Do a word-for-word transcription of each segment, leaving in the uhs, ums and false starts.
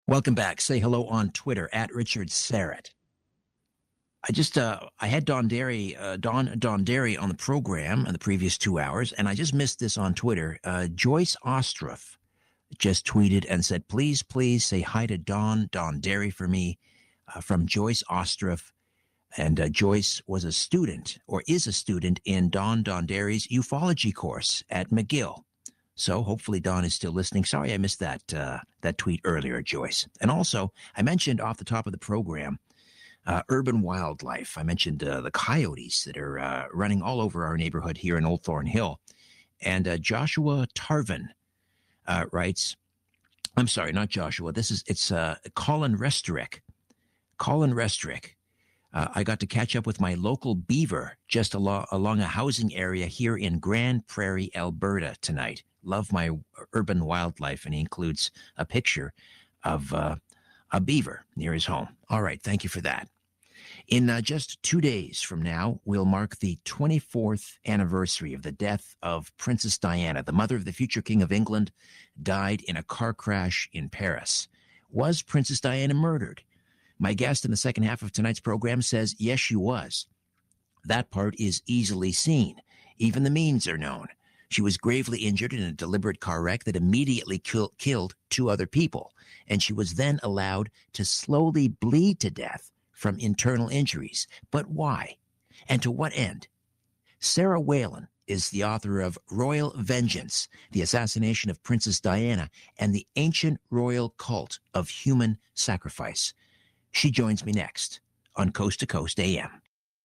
Welcome back. Say hello on Twitter at Richard Serrett. I just uh, I had Don Derry, uh, Don Don Derry on the program in the previous two hours, and I just missed this on Twitter. Uh, Joyce Ostroff just tweeted and said, "Please, please say hi to Don Don Derry for me," uh, from Joyce Ostroff. And uh, Joyce was a student, or is a student, in Don Don Derry's ufology course at McGill. So hopefully Don is still listening. Sorry I missed that uh, that tweet earlier, Joyce. And also, I mentioned off the top of the program, uh, urban wildlife. I mentioned uh, the coyotes that are uh, running all over our neighborhood here in Old Thornhill. And uh, Joshua Tarvin uh, writes, I'm sorry, not Joshua. This is, it's uh, Colin Restorick. Colin Restorick. Uh, I got to catch up with my local beaver just along, along a housing area here in Grand Prairie, Alberta tonight. Love my urban wildlife, and he includes a picture of uh, a beaver near his home. All right, thank you for that. In uh, just two days from now, we'll mark the twenty-fourth anniversary of the death of Princess Diana. The mother of the future King of England died in a car crash in Paris. Was Princess Diana murdered? My guest in the second half of tonight's program says, yes, she was. That part is easily seen. Even the means are known. She was gravely injured in a deliberate car wreck that immediately kill, killed two other people, and she was then allowed to slowly bleed to death from internal injuries. But why? And to what end? Sarah Whalen is the author of Royal Vengeance, The Assassination of Princess Diana, and the Ancient Royal Cult of Human Sacrifice. She joins me next on Coast to Coast A M.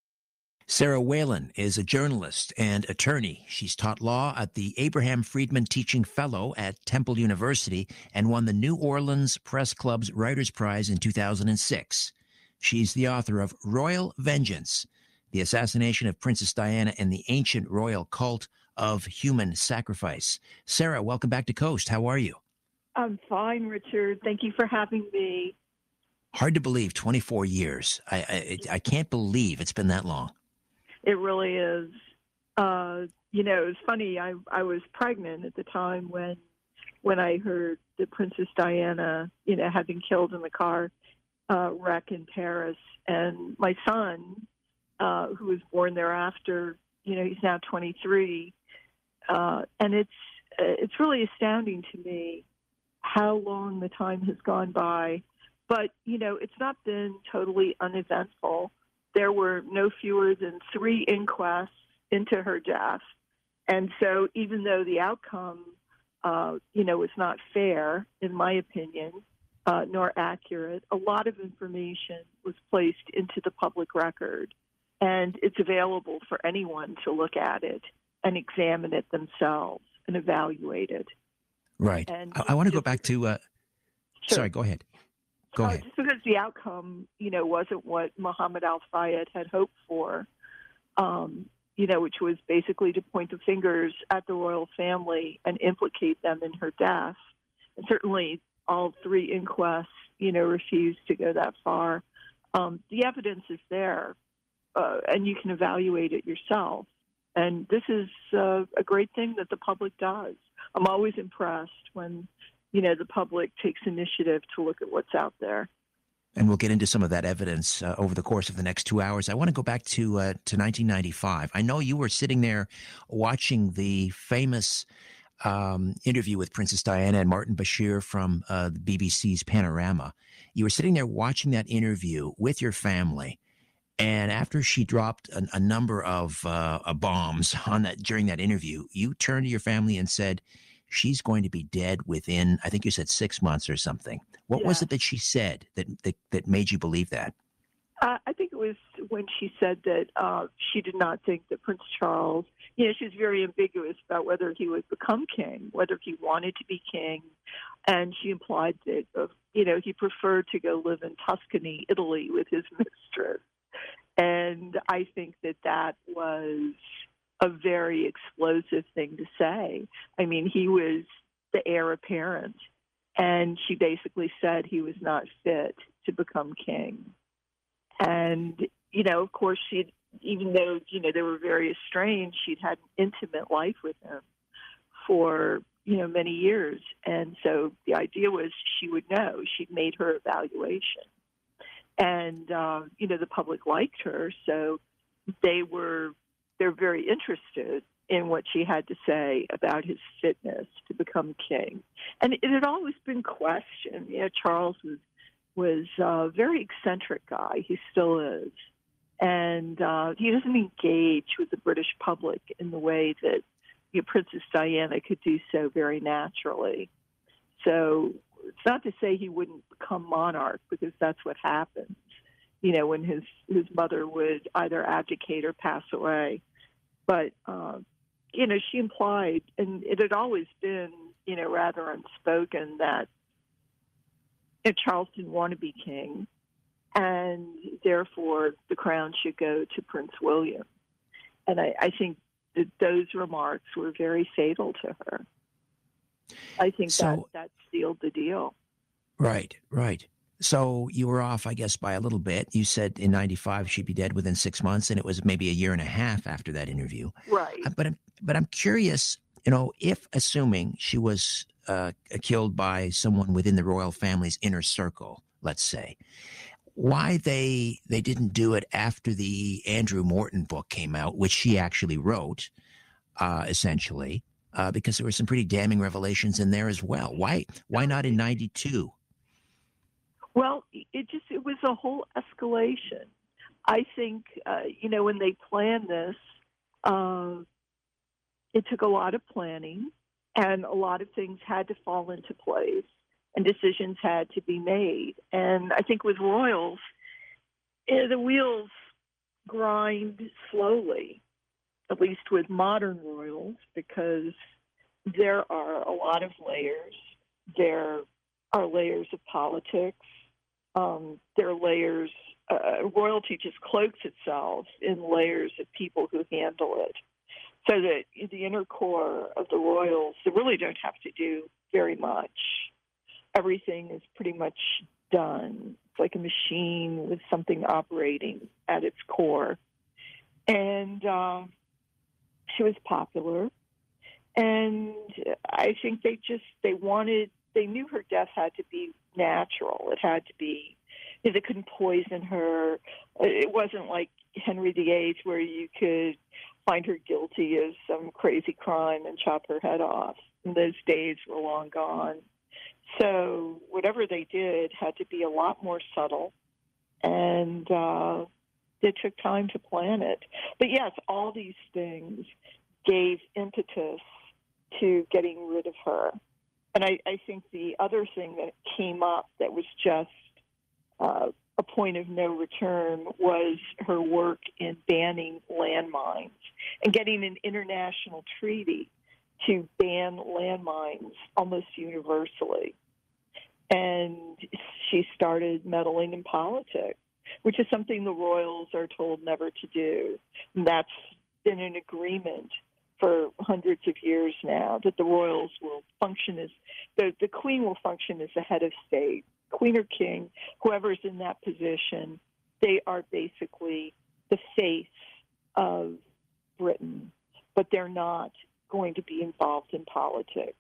Sarah Whalen is a journalist and attorney. She's taught law at the Abraham Friedman Teaching Fellow at Temple University and won the New Orleans Press Club's Writers' Prize in two thousand six. She's the author of Royal Vengeance, The Assassination of Princess Diana and the Ancient Royal Cult of Human Sacrifice. Sarah, welcome back to Coast. How are you? I'm fine, Richard. Thank you for having me. Hard to believe, twenty-four years. I, I, I can't believe it's been that long. It really is. Uh, you know, it's funny. I I was pregnant at the time when when I heard that Princess Diana, you know, had been killed in the car uh, wreck in Paris, and my son, uh, who was born thereafter, you know, he's now twenty-three, uh, and it's it's really astounding to me how long the time has gone by. But you know, it's not been totally uneventful. There were no fewer than three inquests into her death. And so even though the outcome, uh, you know, was not fair, in my opinion, uh, nor accurate, a lot of information was placed into the public record. And it's available for anyone to look at it and examine it themselves and evaluate it. Right. And I, I want to go back to, uh, sure. sorry, go ahead. Go Uh, ahead. just because the outcome, you know, wasn't what Mohammed Al-Fayed had hoped for, um, you know, which was basically to point the fingers at the royal family and implicate them in her death. And certainly all three inquests, you know, refused to go that far. Um, the evidence is there, uh, and you can evaluate it yourself. And this is uh, a great thing that the public does. I'm always impressed when you know, the public takes initiative to look at what's out there. And we'll get into some of that evidence uh, over the course of the next two hours. I want to go back to uh, to nineteen ninety-five. I know you were sitting there watching the famous um, interview with Princess Diana and Martin Bashir from uh, the B B C's Panorama. You were sitting there watching that interview with your family. And after she dropped a, a number of uh, uh, bombs on that during that interview, you turned to your family and said, she's going to be dead within, I think you said six months or something. What yeah. was it that she said that, that, that made you believe that? Uh, I think it was when she said that uh, she did not think that Prince Charles, you know, she was very ambiguous about whether he would become king, whether he wanted to be king. And she implied that, uh, you know, he preferred to go live in Tuscany, Italy with his mistress. And I think that that was a very explosive thing to say. I mean, he was the heir apparent, and she basically said he was not fit to become king. And, you know, of course, she'd, even though, you know, they were very estranged, she'd had an intimate life with him for, you know, many years. And so the idea was she would know. She'd made her evaluation. And, uh, you know, the public liked her. So they were, they're very interested in what she had to say about his fitness to become king. And it had always been questioned. You know, Charles was, was a very eccentric guy. He still is. And uh, he doesn't engage with the British public in the way that you know, Princess Diana could do so very naturally. So it's not to say he wouldn't become monarch, because that's what happens, you know, when his, his mother would either abdicate or pass away. But, uh, you know, she implied, and it had always been, you know, rather unspoken, that you know, Charles didn't want to be king, and therefore the crown should go to Prince William. And I, I think that those remarks were very fatal to her. I think so, that, that sealed the deal. Right, right. So you were off, I guess, by a little bit. You said in ninety-five she'd be dead within six months, and it was maybe a year and a half after that interview. Right. Uh, but, I'm- but I'm curious, you know, if assuming she was uh, killed by someone within the royal family's inner circle, let's say, why they they didn't do it after the Andrew Morton book came out, which she actually wrote, uh, essentially, uh, because there were some pretty damning revelations in there as well. Why why not in ninety-two? Well, it just, it was a whole escalation. I think, uh, you know, when they planned this, uh, it took a lot of planning, and a lot of things had to fall into place, and decisions had to be made. And I think with royals, eh, the wheels grind slowly, at least with modern royals, because there are a lot of layers. There are layers of politics. Um, there are layers. Uh, royalty just cloaks itself in layers of people who handle it. So that the inner core of the royals, they really don't have to do very much. Everything is pretty much done. It's like a machine with something operating at its core. And uh, she was popular. And I think they just, they wanted, they knew her death had to be natural. It had to be, they couldn't poison her. It wasn't like Henry the Eighth, where you could find her guilty of some crazy crime and chop her head off. And those days were long gone. So whatever they did had to be a lot more subtle, and uh, it took time to plan it. But yes, all these things gave impetus to getting rid of her. And I, I think the other thing that came up that was just uh, a point of no return was her work in banning landmines and getting an international treaty to ban landmines almost universally. And she started meddling in politics, which is something the royals are told never to do. And that's been an agreement for hundreds of years now, that the royals will function as, the, the queen will function as the head of state. Queen or king, whoever's in that position, they are basically the face of Britain, but they're not going to be involved in politics.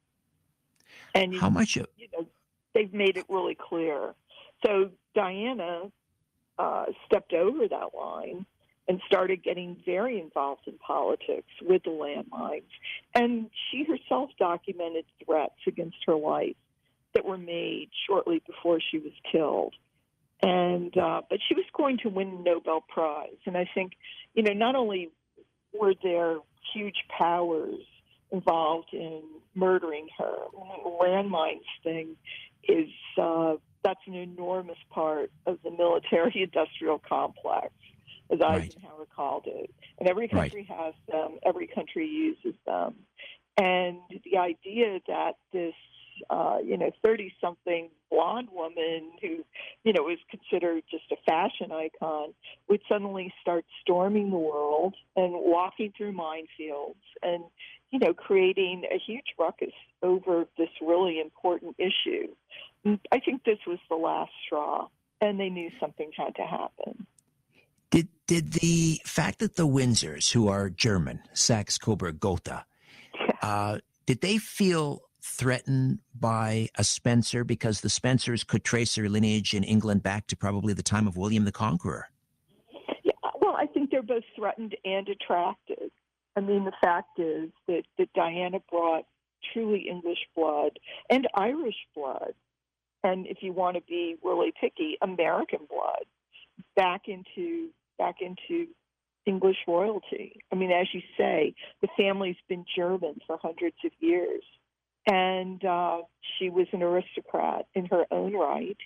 And How much of, you know, they've made it really clear. So Diana uh, stepped over that line and started getting very involved in politics with the landmines. And she herself documented threats against her life that were made shortly before she was killed. And uh, but she was going to win a Nobel Prize. And I think, you know, not only were there huge powers involved in murdering her, the landmines thing is, uh, that's an enormous part of the military-industrial complex, as Right. Eisenhower called it. And every Right. country has them, every country uses them. And the idea that this, uh, you know, thirty-something blonde woman who, you know, is considered just a fashion icon would suddenly start storming the world and walking through minefields and, you know, creating a huge ruckus over this really important issue. I think this was the last straw, and they knew something had to happen. Did did the fact that the Windsors, who are German, Saxe-Coburg-Gotha, uh, Did they feel threatened by a Spencer because the Spencers could trace their lineage in England back to probably the time of William the Conqueror? Yeah, well, I think they're both threatened and attracted. I mean, the fact is that, that Diana brought truly English blood and Irish blood, and if you want to be really picky, American blood back into back into English royalty. I mean, as you say, the family's been German for hundreds of years, and uh, she was an aristocrat in her own right.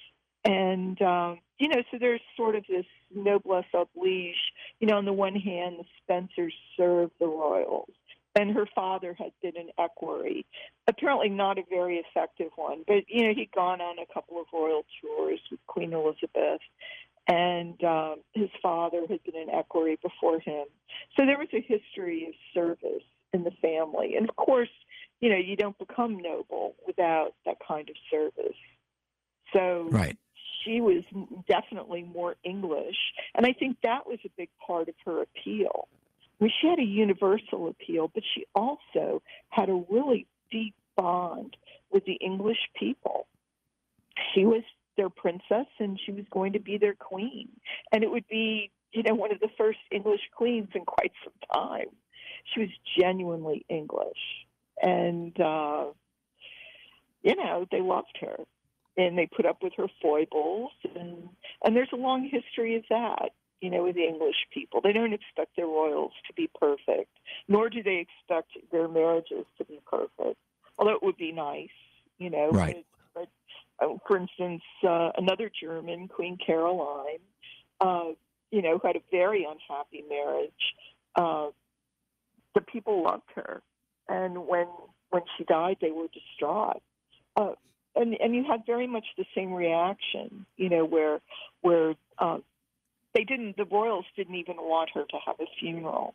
And, um, you know, so there's sort of this noblesse oblige. You know, on the one hand, the Spencers served the royals, and her father had been an equerry, apparently not a very effective one. But, you know, he'd gone on a couple of royal tours with Queen Elizabeth, and um, his father had been an equerry before him. So there was a history of service in the family. And, of course, you know, you don't become noble without that kind of service. So right. She was definitely more English, and I think that was a big part of her appeal. I mean, she had a universal appeal, but she also had a really deep bond with the English people. She was their princess, and she was going to be their queen, and it would be, you know, one of the first English queens in quite some time. She was genuinely English, and, uh, you know, they loved her. And they put up with her foibles, and and there's a long history of that, you know, with the English people. They don't expect their royals to be perfect, nor do they expect their marriages to be perfect, although it would be nice, you know. Right. But, but uh, for instance, uh, another German, Queen Caroline, uh, you know, who had a very unhappy marriage. Uh, the people loved her, and when when she died, they were distraught. Uh, And, and you had very much the same reaction, you know, where where um, they didn't, the royals didn't even want her to have a funeral,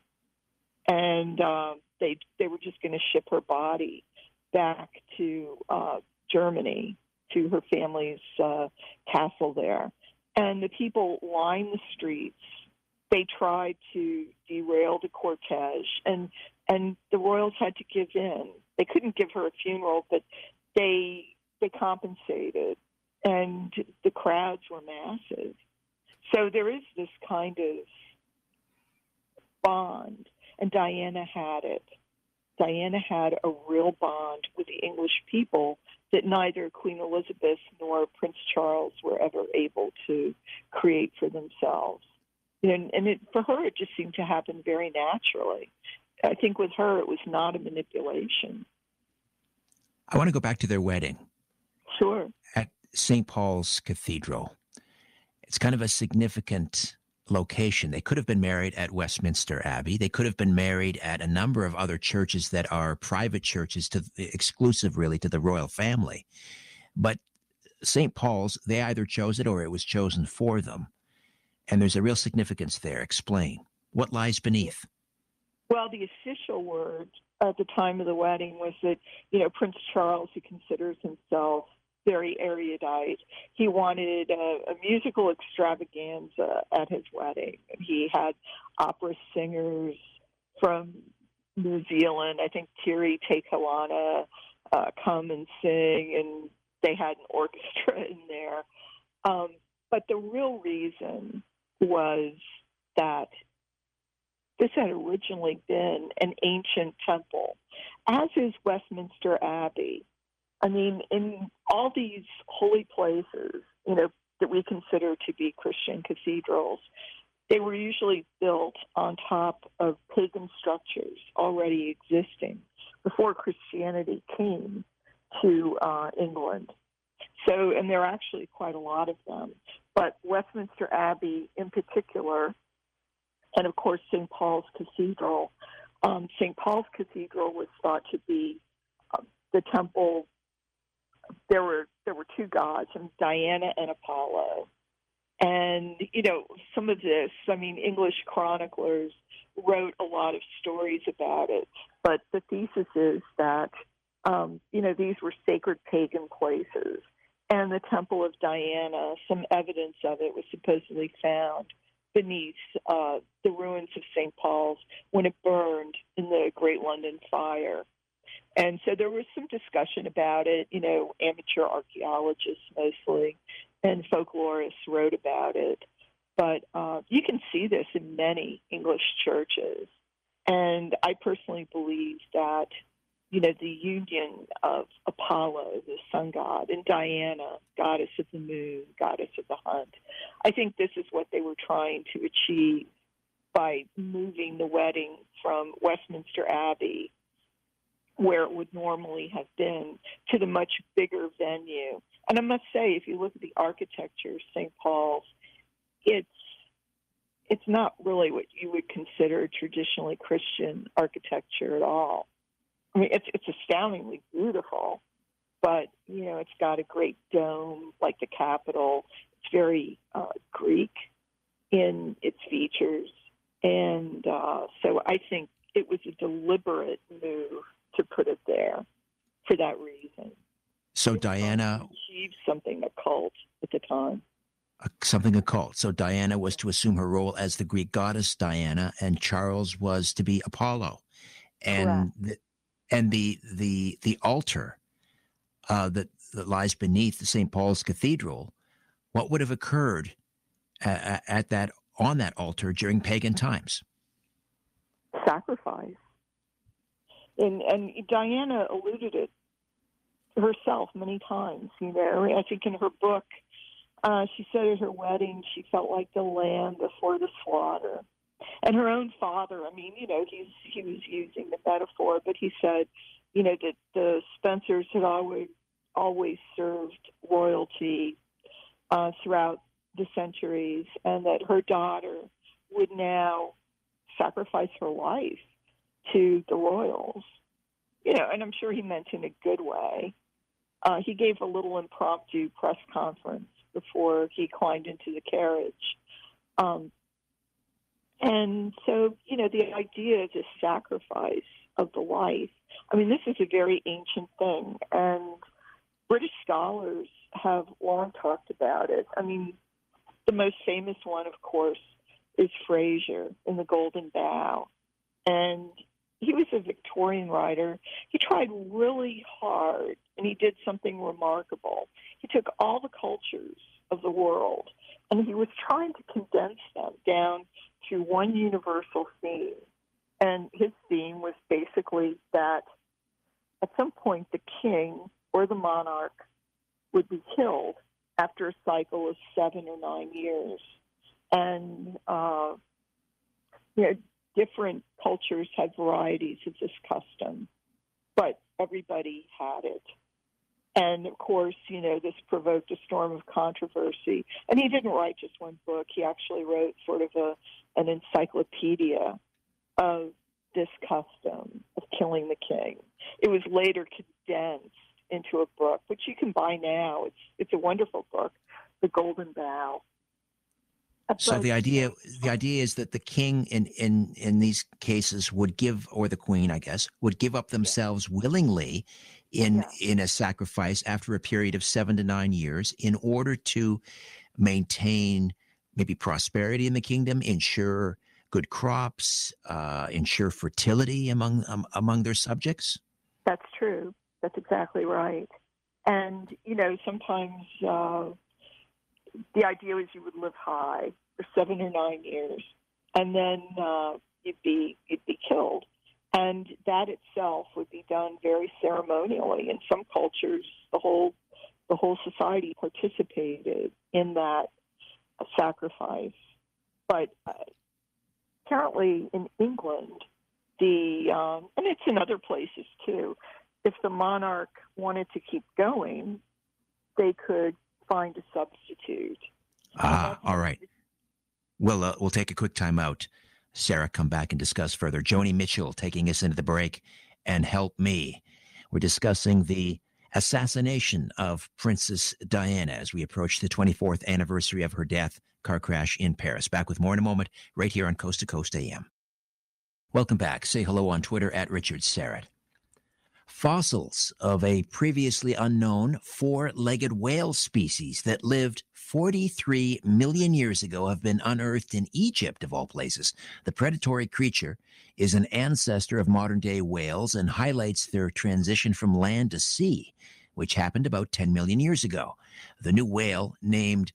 and uh, they they were just going to ship her body back to uh, Germany, to her family's uh, castle there, and the people lined the streets. They tried to derail the cortege, and and the royals had to give in. They couldn't give her a funeral, but they. They compensated, and the crowds were massive. So there is this kind of bond, and Diana had it. Diana had a real bond with the English people that neither Queen Elizabeth nor Prince Charles were ever able to create for themselves. And, and it, for her, it just seemed to happen very naturally. I think with her, it was not a manipulation. I want to go back to their wedding. Sure. At Saint Paul's Cathedral. It's kind of a significant location. They could have been married at Westminster Abbey. They could have been married at a number of other churches that are private churches, to exclusive really to the royal family. But Saint Paul's, they either chose it or it was chosen for them. And there's a real significance there. Explain. What lies beneath? Well, the official word at the time of the wedding was that, you know, Prince Charles, who considers himself very erudite, he wanted a, a musical extravaganza at his wedding. He had opera singers from New Zealand, I think Tiri Te Kalana, uh, come and sing, and they had an orchestra in there. Um, but the real reason was that this had originally been an ancient temple, as is Westminster Abbey. I mean, in all these holy places, you know, that we consider to be Christian cathedrals, they were usually built on top of pagan structures already existing before Christianity came to uh, England. So, and there are actually quite a lot of them. But Westminster Abbey in particular, and of course Saint Paul's Cathedral, um, Saint Paul's Cathedral was thought to be uh, the temple. There were there were two gods, Diana and Apollo. And, you know, some of this, I mean, English chroniclers wrote a lot of stories about it. But the thesis is that, um, you know, these were sacred pagan places. And the Temple of Diana, some evidence of it was supposedly found beneath uh, the ruins of Saint Paul's when it burned in the Great London Fire. And so there was some discussion about it. You know, amateur archaeologists mostly and folklorists wrote about it. But uh, you can see this in many English churches. And I personally believe that, you know, the union of Apollo, the sun god, and Diana, goddess of the moon, goddess of the hunt, I think this is what they were trying to achieve by moving the wedding from Westminster Abbey, where it would normally have been, to the much bigger venue. And I must say, if you look at the architecture of Saint Paul's, it's it's not really what you would consider traditionally Christian architecture at all. I mean, it's it's astoundingly beautiful, but, you know, it's got a great dome like the Capitol. It's very uh, Greek in its features. And uh, so I think it was a deliberate move to put it there for that reason. So Diana achieved something occult at the time. Uh, something occult. So Diana was to assume her role as the Greek goddess Diana, and Charles was to be Apollo. And the, and the the the altar uh, that that lies beneath the Saint Paul's Cathedral, what would have occurred uh, at that on that altar during pagan times? Sacrifice. And and Diana alluded it herself many times. You know, I think in her book, uh, she said at her wedding she felt like the lamb before the slaughter. And her own father, I mean, you know, he's he was using the metaphor, but he said, you know, that the Spencers had always always served royalty uh, throughout the centuries, and that her daughter would now sacrifice her life to the royals. You know, and I'm sure he meant in a good way. Uh, he gave a little impromptu press conference before he climbed into the carriage. Um, and so, you know, the idea of the sacrifice of the life, I mean, this is a very ancient thing, and British scholars have long talked about it. I mean, the most famous one, of course, is Fraser in The Golden Bough. And he was a Victorian writer. He tried really hard, and he did something remarkable. He took all the cultures of the world, and he was trying to condense them down to one universal theme. And his theme was basically that at some point the king or the monarch would be killed after a cycle of seven or nine years. And, uh, you know, different cultures had varieties of this custom, but everybody had it. And, of course, you know, this provoked a storm of controversy. And he didn't write just one book. He actually wrote sort of a, an encyclopedia of this custom of killing the king. It was later condensed into a book, which you can buy now. It's it's a wonderful book, The Golden Bough. So the idea the idea is that the king in, in, in these cases would give, or the queen, I guess, would give up themselves willingly in Yeah. in a sacrifice after a period of seven to nine years in order to maintain maybe prosperity in the kingdom, ensure good crops, uh, ensure fertility among um, among their subjects. That's true. That's exactly right. And, you know, sometimes uh, the idea was you would live high for seven or nine years, and then uh, you'd be you'd be killed. And that itself would be done very ceremonially. In some cultures, the whole the whole society participated in that sacrifice. But uh, apparently in England, the um, and it's in other places too, if the monarch wanted to keep going, they could find a substitute. Ah, all right. We'll uh, we'll take a quick time out. Sarah, come back and discuss further. Joni Mitchell taking us into the break, and Help Me. We're discussing the assassination of Princess Diana as we approach the twenty-fourth anniversary of her death, car crash in Paris. Back with more in a moment, right here on Coast to Coast A M. Welcome back. Say hello on Twitter at Richard Serrett. Fossils of a previously unknown four-legged whale species that lived forty-three million years ago have been unearthed in Egypt, of all places. The predatory creature is an ancestor of modern-day whales and highlights their transition from land to sea, which happened about ten million years ago. The new whale, named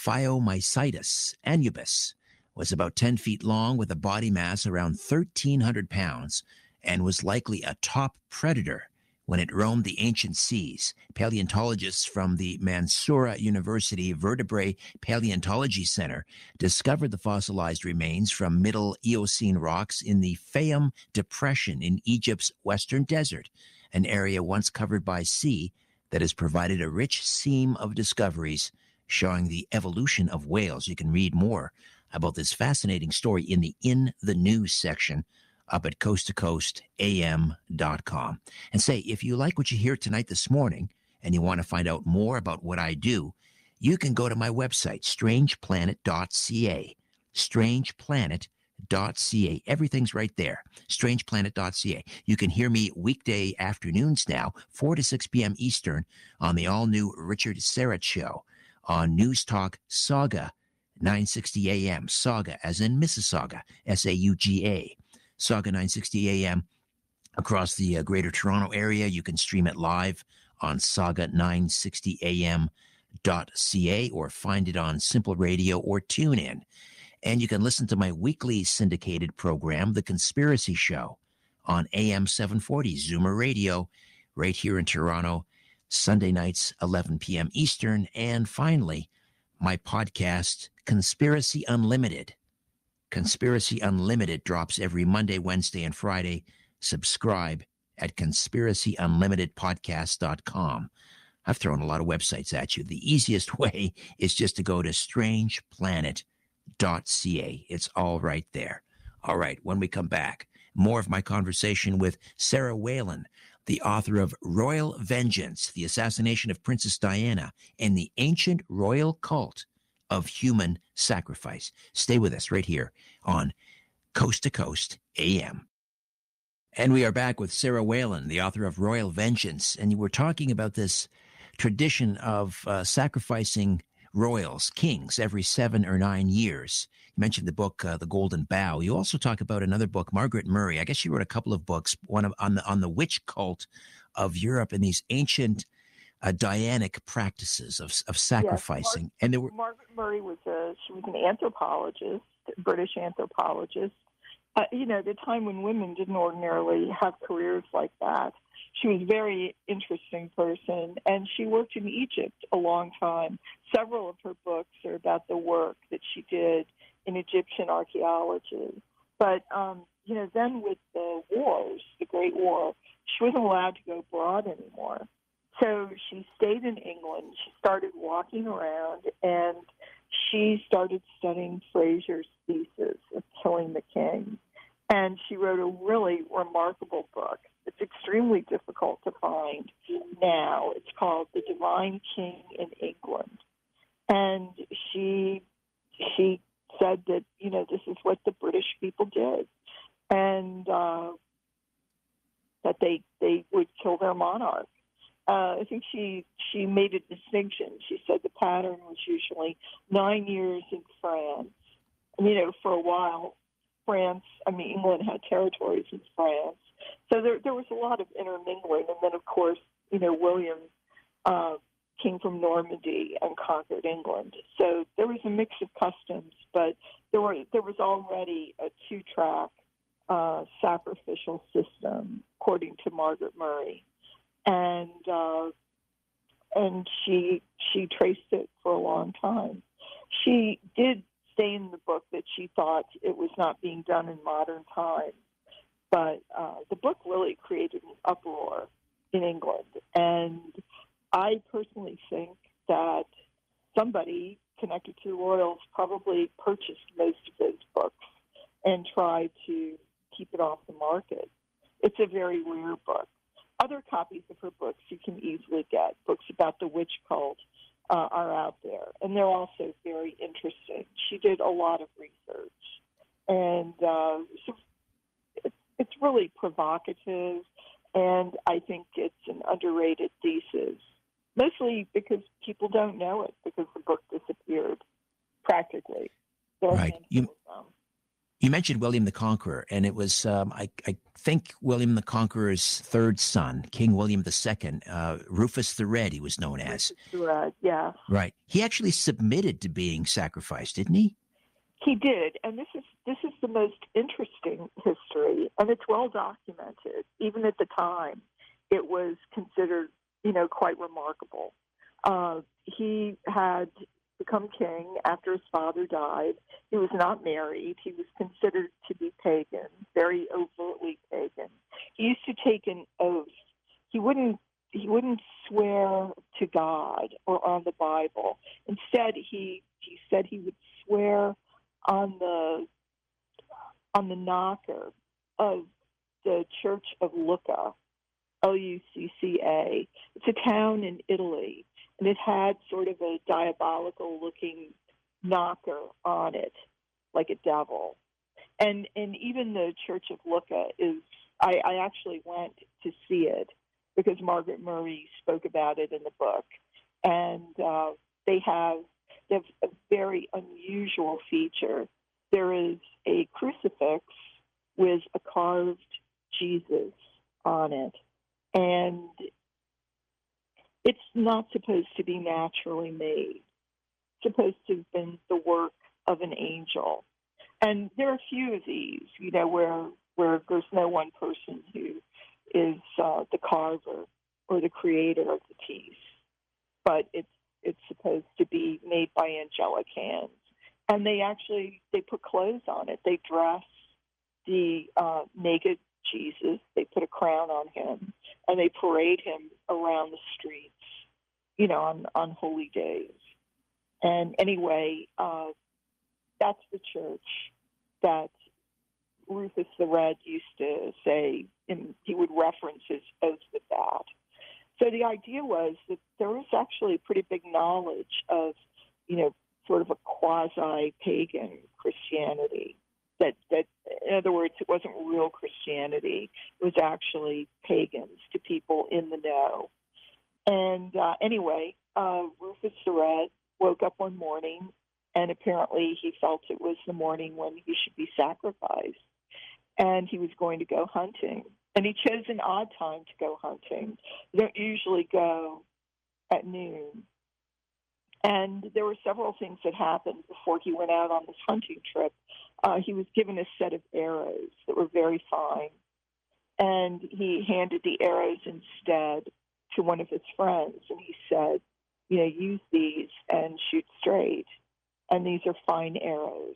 Phaeomycetus anubis, was about ten feet long with a body mass around thirteen hundred pounds and was likely a top predator when it roamed the ancient seas. Paleontologists from the Mansoura University Vertebrate Paleontology Center discovered the fossilized remains from Middle Eocene rocks in the Fayum Depression in Egypt's western desert, an area once covered by sea that has provided a rich seam of discoveries showing the evolution of whales. You can read more about this fascinating story in the In the News section up at coast to coast a m dot com. And say, if you like what you hear tonight this morning and you want to find out more about what I do, you can go to my website, strange planet dot c a. strange planet dot c a. Everything's right there, strange planet dot c a. You can hear me weekday afternoons now, four to six p.m. Eastern, on the all-new Richard Syrett Show on News Talk Saga, nine sixty a m. Saga, as in Mississauga, S A U G A. Saga nine sixty a m across the uh, Greater Toronto area. You can stream it live on saga nine sixty a m dot c a or find it on Simple Radio or TuneIn. And you can listen to my weekly syndicated program, The Conspiracy Show, on A M seven forty Zoomer Radio, right here in Toronto, Sunday nights, eleven p.m. Eastern. And finally, my podcast, Conspiracy Unlimited. Conspiracy Unlimited drops every Monday, Wednesday, and Friday. Subscribe at conspiracy unlimited podcast dot com. I've thrown a lot of websites at you. The easiest way is just to go to strange planet dot c a. It's all right there. All right, when we come back, more of my conversation with Sarah Whalen, the author of Royal Vengeance, The Assassination of Princess Diana, and the Ancient Royal Cult of Human Sacrifice. Stay with us right here on Coast to Coast A M. And we are back with Sarah Whalen, the author of Royal Vengeance. And you were talking about this tradition of uh, sacrificing royals, kings, every seven or nine years. You mentioned the book, uh, The Golden Bough. You also talk about another book, Margaret Murray. I guess she wrote a couple of books, one of, on the on the witch cult of Europe and these ancient uh, Dianic practices of of sacrificing. Yes, Mar- and there were Margaret Murray was a she was an anthropologist, British anthropologist. Uh, you know, the time when women didn't ordinarily have careers like that. She was a very interesting person, and she worked in Egypt a long time. Several of her books are about the work that she did in Egyptian archaeology. But, um, you know, then with the wars, the Great War, she wasn't allowed to go abroad anymore. So she stayed in England. She started walking around, and she started studying Fraser's thesis of killing the king. And she wrote a really remarkable book. It's extremely difficult to find now. It's called The Divine King in England. And she she said that, you know, this is what the British people did. And uh, that they they would kill their monarch. Uh, I think she, she made a distinction. She said the pattern was usually nine years in France. And, you know, for a while, France, I mean, England had territories in France. So there there was a lot of intermingling. And then, of course, you know, William uh, came from Normandy and conquered England. So there was a mix of customs, but there were there was already a two-track uh, sacrificial system, according to Margaret Murray. And uh, and she she traced it for a long time. She did say in the book that she thought it was not being done in modern times, but uh, the book really created an uproar in England. And I personally think that somebody connected to the royals probably purchased most of those books and tried to keep it off the market. It's a very rare book. Other copies of her books you can easily get. Books about the witch cult uh, are out there, and they're also very interesting. She did a lot of research, and uh, so it's, it's really provocative, And I think it's an underrated thesis, mostly because people don't know it because the book disappeared practically. There are a Right. You handful of them. you mentioned William the Conqueror, and it was um, I I think William the Conqueror's third son, King William the Second, uh, Rufus the Red, he was known as. Rufus the Red, yes. Right. He actually submitted to being sacrificed, didn't he? He did, and this is this is the most interesting history, and it's well documented. Even at the time, it was considered, you know, quite remarkable. Uh, he had become king after his father died. He was not married. He was considered to be pagan, very overtly pagan. He used to take an oath. He wouldn't he wouldn't swear to God or on the Bible. Instead, he he said he would swear on the on the knocker of the Church of Lucca, L U C C A. It's a town in Italy, and it had sort of a diabolical-looking knocker on it, like a devil. And and even the Church of Lucca is. I, I actually went to see it because Margaret Murray spoke about it in the book, and uh, they have. They have a very unusual feature. There is a crucifix with a carved Jesus on it. And it's not supposed to be naturally made. It's supposed to have been the work of an angel. And there are a few of these, you know, where where there's no one person who is uh, the carver or the creator of the piece, but it's it's supposed to be made by angelic hands. And they actually, they put clothes on it. They dress the uh, naked Jesus. They put a crown on him, and they parade him around the streets, you know, on, on holy days. And anyway, uh, that's the church that Rufus the Red used to say, and he would reference his oath with that. So the idea was that there was actually pretty big knowledge of, you know, sort of a quasi-pagan Christianity. That, that, in other words, it wasn't real Christianity. It was actually pagans to people in the know. And uh, anyway, uh, Rufus the Red woke up one morning, and apparently he felt it was the morning when he should be sacrificed. And he was going to go hunting. And he chose an odd time to go hunting. They don't usually go at noon. And there were several things that happened before he went out on this hunting trip. Uh, he was given a set of arrows that were very fine. And he handed the arrows instead to one of his friends. And he said, you know, use these and shoot straight. And these are fine arrows.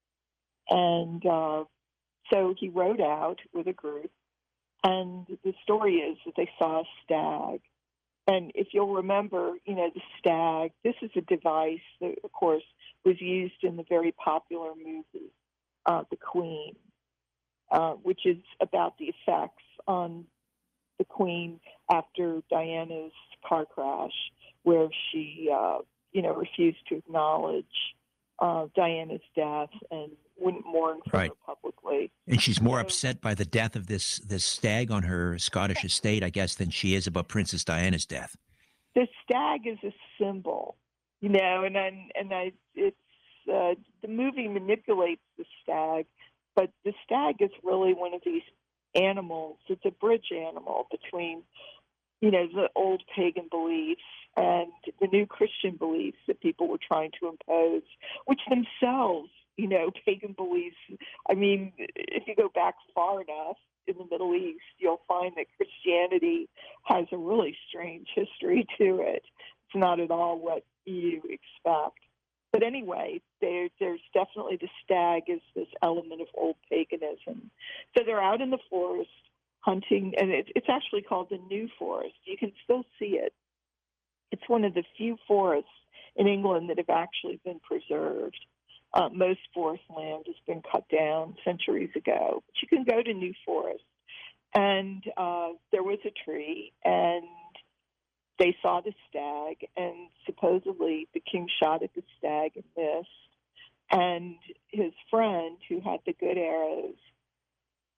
And uh, so he rode out with a group. And the story is that they saw a stag. And if you'll remember, you know, the stag, this is a device that, of course, was used in the very popular movie, uh, The Queen, uh, which is about the effects on the Queen after Diana's car crash, where she, uh, you know, refused to acknowledge uh, Diana's death and wouldn't mourn for Right. her publicly. And she's more So- upset by the death of this this stag on her Scottish estate, I guess, than she is about Princess Diana's death. The stag is a symbol, you know, and and, and I, it's uh, the movie manipulates the stag, but the stag is really one of these animals. It's a bridge animal between, you know, the old pagan beliefs and the new Christian beliefs that people were trying to impose, which themselves, you know, pagan beliefs. I mean, if you go back far enough in the Middle East, you'll find that Christianity has a really strange history to it. It's not at all what you expect. But anyway, there, there's definitely the stag is this element of old paganism. So they're out in the forest hunting, and it, it's actually called the New Forest. You can still see it. It's one of the few forests in England that have actually been preserved. Uh, most forest land has been cut down centuries ago. But you can go to New Forest. And uh, there was a tree, and they saw the stag, and supposedly the king shot at the stag and missed. And his friend, who had the good arrows,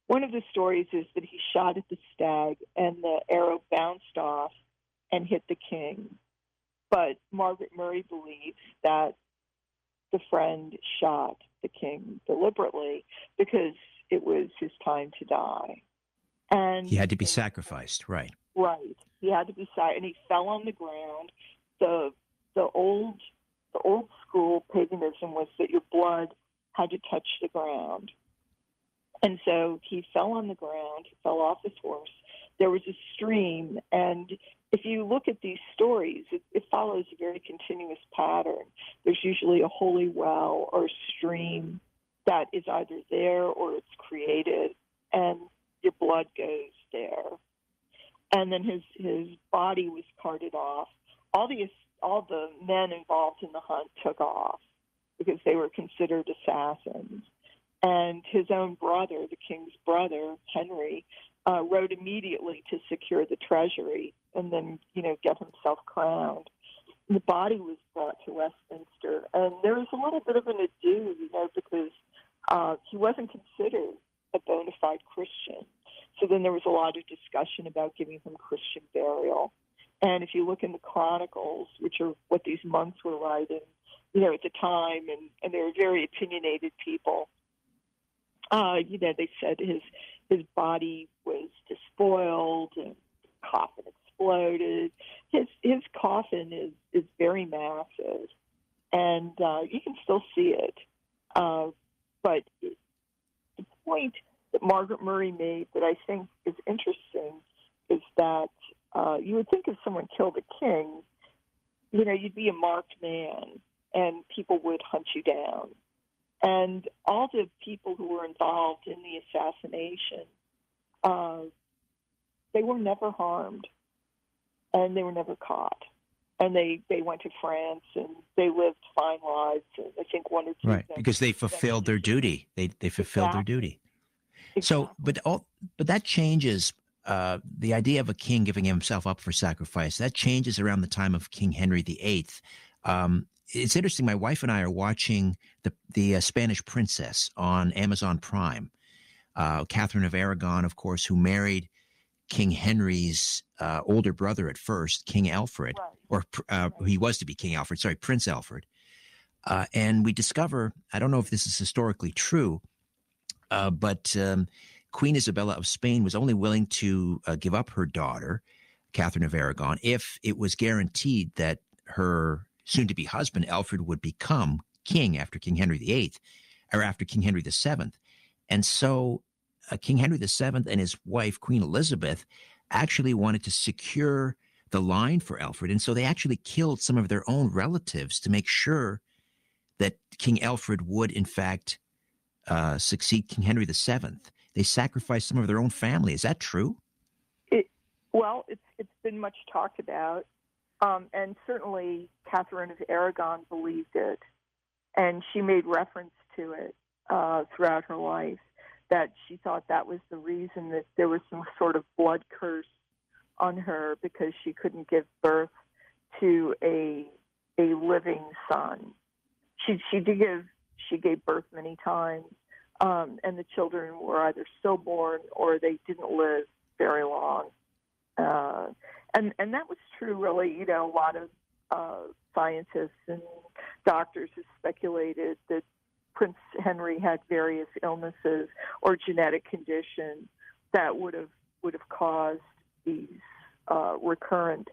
one of the stories is that he shot at the stag and the arrow bounced off and hit the king. But Margaret Murray believes that the friend shot the king deliberately because it was his time to die. And he had to be sacrificed, right? Right. He had to be sacrificed, and he fell on the ground. The the old the old school paganism was that your blood had to touch the ground. And so he fell on the ground, he fell off his horse. There was a stream, and if you look at these stories, it, it follows a very continuous pattern. There's usually a holy well or a stream that is either there or it's created, and your blood goes there. And then his, his body was carted off. All the all the men involved in the hunt took off because they were considered assassins. And his own brother, the king's brother, Henry, uh, rode immediately to secure the treasury and then, you know, get himself crowned. The body was brought to Westminster, and there was a little bit of an ado, you know, because uh, he wasn't considered a bona fide Christian. So then there was a lot of discussion about giving him Christian burial. And if you look in the chronicles, which are what these monks were writing, you know, at the time, and, and they were very opinionated people, uh, you know, they said his his body was despoiled and the coffin exploded. His his coffin is, is very massive, and uh, you can still see it. Uh, but it, the point that Margaret Murray made that I think is interesting is that uh, you would think if someone killed a king, you know, you'd be a marked man and people would hunt you down. And all the people who were involved in the assassination, uh, they were never harmed and they were never caught. And they, they went to France and they lived fine lives. And I think one or two. Right, because they fulfilled their duty. They they fulfilled Exactly. their duty. Exactly. So, but all, but that changes. Uh, the idea of a king giving himself up for sacrifice, that changes around the time of King Henry the Eighth. Um, it's interesting. My wife and I are watching the the uh, Spanish Princess on Amazon Prime. Uh, Catherine of Aragon, of course, who married King Henry's uh, older brother at first, King Alfred, Right. or uh, Right. he was to be King Alfred. Sorry, Prince Alfred. Uh, and we discover, I don't know if this is historically true, uh, but um, Queen Isabella of Spain was only willing to uh, give up her daughter, Catherine of Aragon, if it was guaranteed that her soon-to-be husband, Alfred, would become king after King Henry the Eighth, or after King Henry the Seventh. And so uh, King Henry the Seventh and his wife, Queen Elizabeth, actually wanted to secure the line for Alfred. And so they actually killed some of their own relatives to make sure that King Alfred would, in fact, uh, succeed King Henry the Seventh. They sacrificed some of their own family. Is that true? It, well, it's it's been much talked about, um, and certainly Catherine of Aragon believed it, and she made reference to it uh, throughout her life, that she thought that was the reason that there was some sort of blood curse on her because she couldn't give birth to a a living son. She she did give she gave birth many times. Um, and the children were either stillborn or they didn't live very long. Uh, and, and that was true, really. You know, a lot of uh, scientists and doctors have speculated that Prince Henry had various illnesses or genetic conditions that would have would have caused these uh, recurrent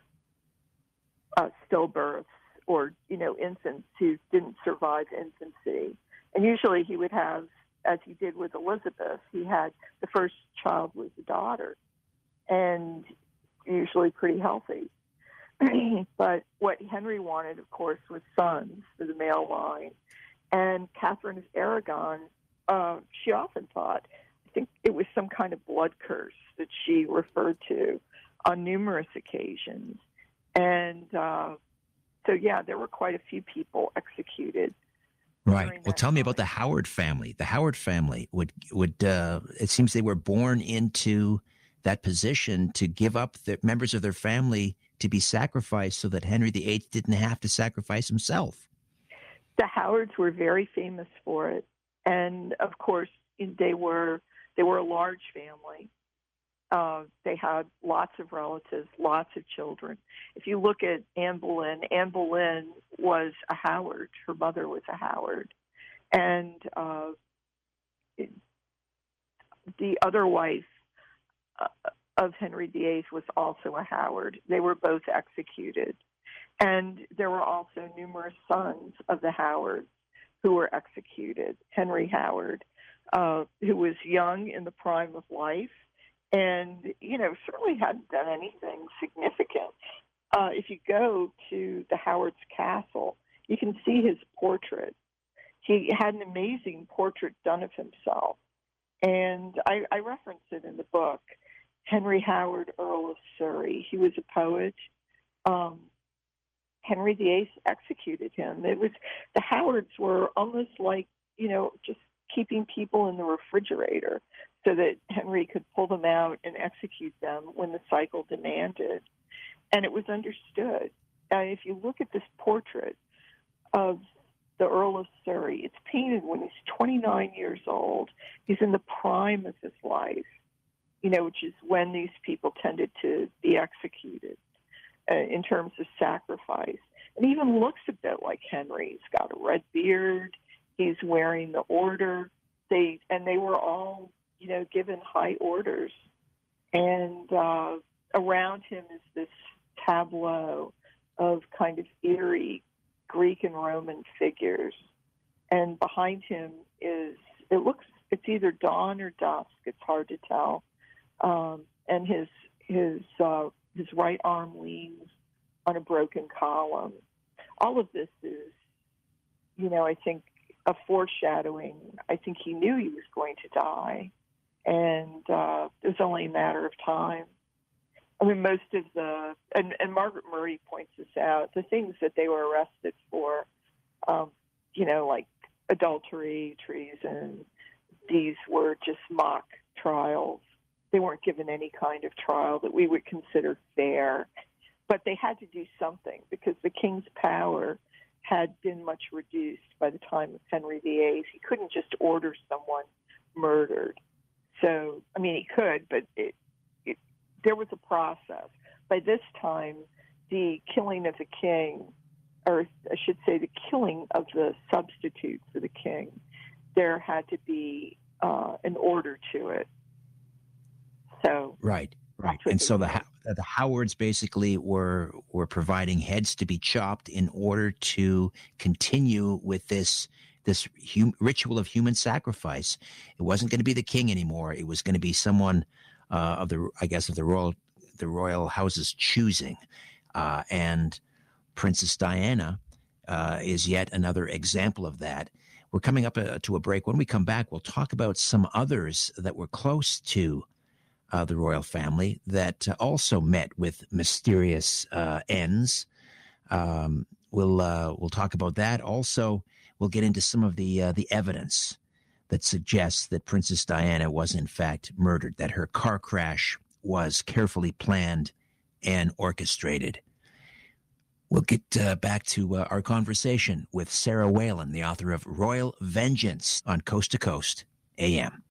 uh, stillbirths or, you know, infants who didn't survive infancy. And usually he would have, as he did with Elizabeth, he had the first child was a daughter, and usually pretty healthy. But what Henry wanted, of course, was sons for the male line. And Catherine of Aragon, uh, she often thought, I think it was some kind of blood curse that she referred to on numerous occasions. And uh, so, yeah, there were quite a few people executed. Right. Well, tell me about the Howard family. The Howard family would would uh, it seems they were born into that position to give up the members of their family to be sacrificed so that Henry the Eighth didn't have to sacrifice himself. The Howards were very famous for it, and of course they were They were a large family. Uh, they had lots of relatives, lots of children. If you look at Anne Boleyn, Anne Boleyn was a Howard. Her mother was a Howard. And uh, it, the other wife uh, of Henry the Eighth was also a Howard. They were both executed. And there were also numerous sons of the Howards who were executed. Henry Howard, uh, who was young in the prime of life, and, you know, certainly hadn't done anything significant. Uh, if you go to the Howard's castle, you can see his portrait. He had an amazing portrait done of himself. And I, I reference it in the book. Henry Howard, Earl of Surrey. He was a poet. Um, Henry the Eighth executed him. It was, the Howards were almost like, you know, just keeping people in the refrigerator so that Henry could pull them out and execute them when the cycle demanded. And it was understood. Uh, if you look at this portrait of the Earl of Surrey, it's painted when he's twenty-nine years old. He's in the prime of his life, you know, which is when these people tended to be executed uh, in terms of sacrifice. And he even looks a bit like Henry. He's got a red beard. He's wearing the order. They and they were all, you know, given high orders. And uh, around him is this tableau of kind of eerie Greek and Roman figures. And behind him is, it looks, it's either dawn or dusk. It's hard to tell. Um, and his his uh, his right arm leans on a broken column. All of this is, you know, I think a foreshadowing. I think he knew he was going to die, and uh, it was only a matter of time. I mean, most of the, and, and Margaret Murray points this out, the things that they were arrested for, um, you know, like adultery, treason, these were just mock trials. They weren't given any kind of trial that we would consider fair, but they had to do something because the king's power had been much reduced by the time of Henry the Eighth. He couldn't just order someone murdered. So, I mean, he could, but it, it, there was a process. By this time, the killing of the king, or I should say the killing of the substitute for the king, there had to be uh, an order to it. So right, right. And so the the Howards basically were were providing heads to be chopped in order to continue with this this hum, ritual of human sacrifice. It wasn't going to be the king anymore. It was going to be someone uh, of the, I guess, of the royal the royal house's choosing, uh, and Princess Diana uh, is yet another example of that. We're coming up uh, to a break. When we come back, we'll talk about some others that were close to Uh, the royal family that uh, also met with mysterious uh, ends. Um, we'll uh, we'll talk about that. Also, we'll get into some of the uh, the evidence that suggests that Princess Diana was in fact murdered, that her car crash was carefully planned and orchestrated. We'll get uh, back to uh, our conversation with Sarah Whalen, the author of Royal Vengeance, on Coast to Coast A M.